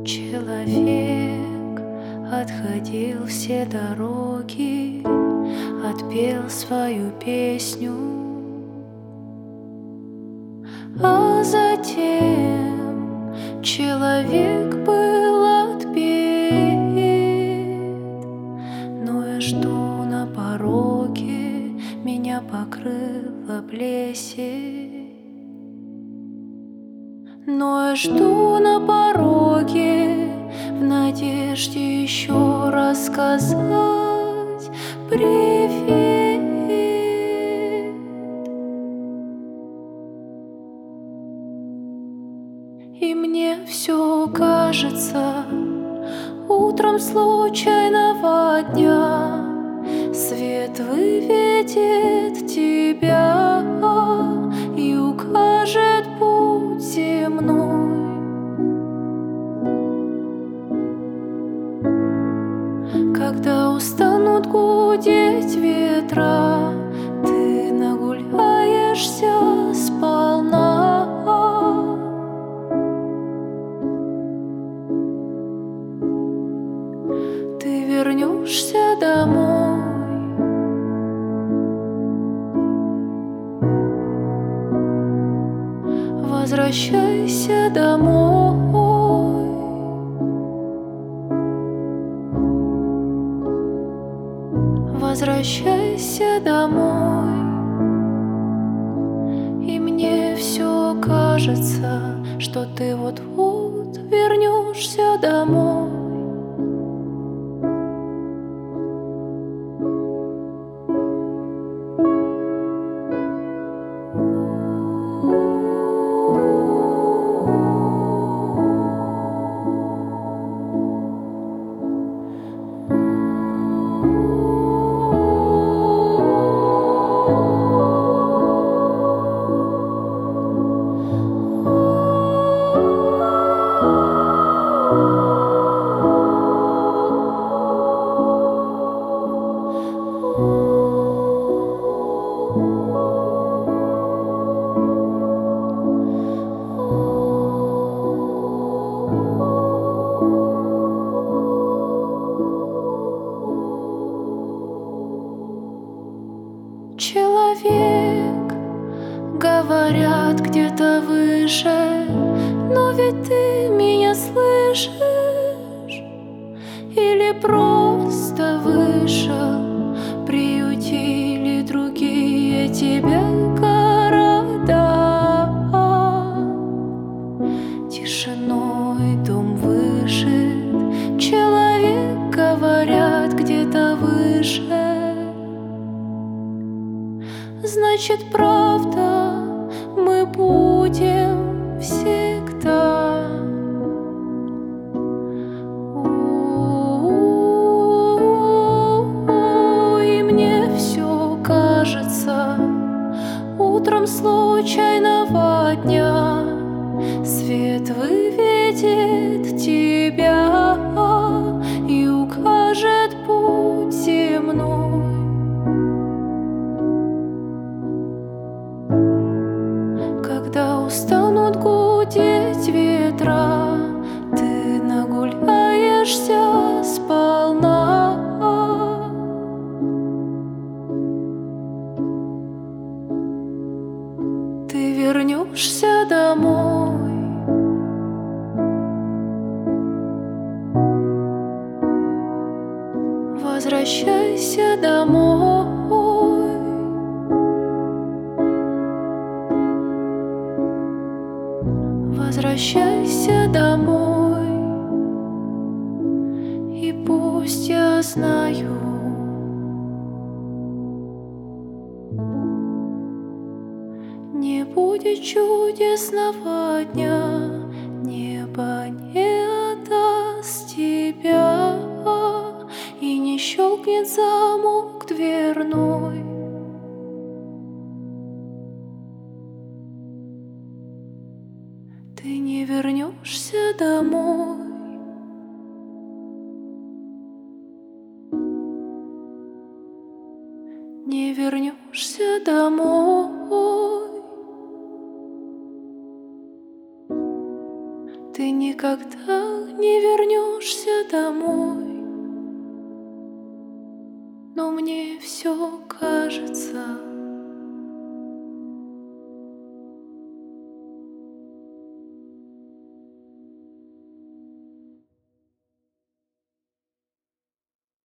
Человек отходил все дороги, отпел свою песню, а затем человек был отпет. Но я жду на пороге, меня покрыла плесень. Но я жду на пороге, в надежде еще раз сказать привет. И мне все кажется утром случайного дня свет выведет тебя и укажет путь земной. Когда устанут гудеть ветра, ты нагуляешься сполна. Ты вернешься домой. Возвращайся домой. Возвращайся домой. И мне все кажется, что ты вот-вот вернешься домой. Человек, говорят, где-то выше, но ведь ты меня слышишь? Или просто вышел, приютили другие тебя города? Тишиной дом выжит, человек, говорят, где-то выше. Значит, правда, мы будем всегда. И мне все кажется утром случайного дня свет выведет тебя и укажет путь земной. Когда устанут гудеть ветра, ты нагуляешься сполна. Ты вернешься домой. Возвращайся домой. Возвращайся домой. И пусть я знаю, не будет чудесного дня, небо не отдаст тебя и не щелкнет замок дверной. Ты не вернешься домой. Не вернешься домой. ты никогда не вернешься домой. Но мне все кажется,